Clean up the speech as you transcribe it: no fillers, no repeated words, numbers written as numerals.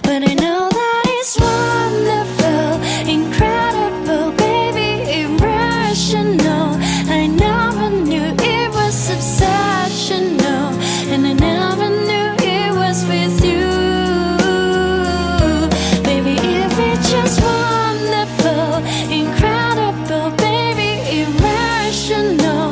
but I know that it's wonderful, incredible, baby, irrational. I never knew it was obsessional, and I never knew it was with you. Baby, if it's just wonderful, incredible, baby, irrational.